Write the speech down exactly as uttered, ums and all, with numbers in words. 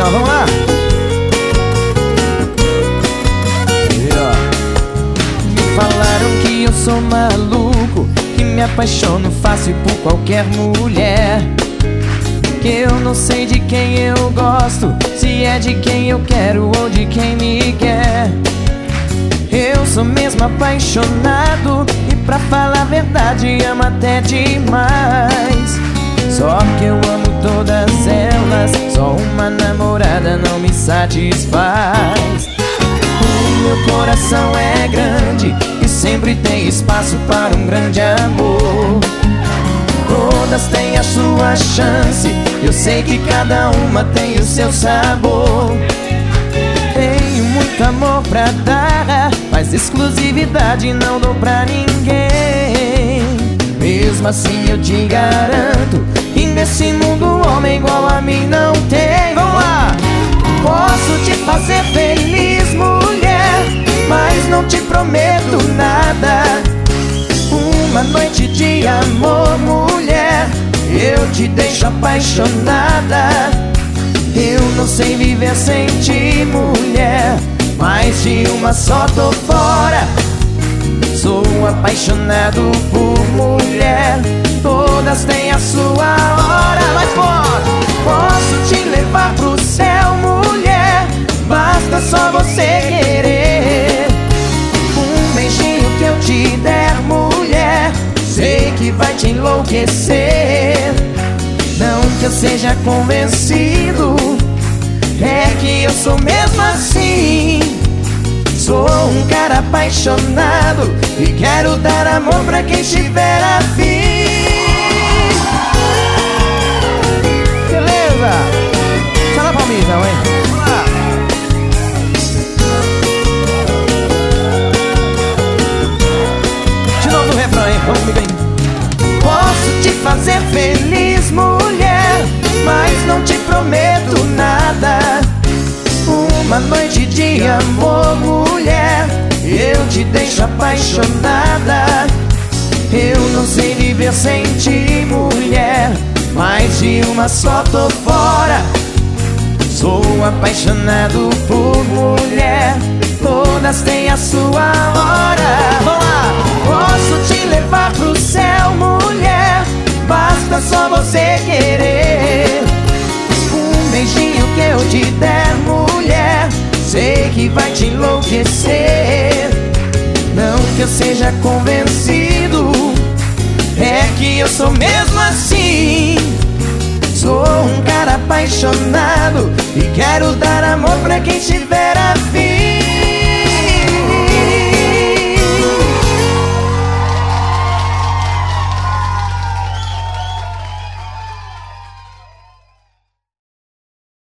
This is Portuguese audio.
ó, vamos lá. E, ó. Me falaram que eu sou maluco, que me apaixono fácil por qualquer mulher, que eu não sei de quem eu gosto, se é de quem eu quero ou de quem me quer. Eu sou mesmo apaixonado e pra falar a verdade amo até demais. Só que eu amo todas elas, só uma namorada não me satisfaz. O meu coração é grande e sempre tem espaço para um grande amor. Todas têm a sua chance, eu sei que cada uma tem o seu sabor. Tenho muito amor pra dar, mas exclusividade não dou pra ninguém. Mesmo assim eu te garanto que nesse mundo homem igual a mim não tem. Vamos lá! Posso te fazer feliz, mulher, mas não te prometo nada. Uma noite de amor, mulher, eu te deixo apaixonada. Eu não sei viver sem ti, mulher, mas de uma só tô fora. Sou apaixonado por mulher, todas têm a sua hora. Mais forte! Posso te levar pro céu, mulher, basta só você querer. Um beijinho que eu te der, mulher, sei que vai te enlouquecer. Não que eu seja convencido, é que eu sou mesmo assim. Sou um cara apaixonado e quero dar amor pra quem estiver afim. Beleza? Só na palminha, hein? Vamos lá. De novo o refrão, hein? Vamos comigo aí. Posso te fazer feliz, mulher, mas não te prometo nada. Uma noite de amor, mulher, eu te deixo apaixonada. Eu não sei viver sem ti, mulher, mas de uma só tô fora. Sou apaixonado por mulher, todas têm a sua hora. Vamos lá! Posso te levar pro céu, mulher, basta só você querer. Um beijinho que eu te der, mulher, sei que vai te enlouquecer. Não que eu seja convencido, é que eu sou mesmo assim. Sou um cara apaixonado e quero dar amor pra quem estiver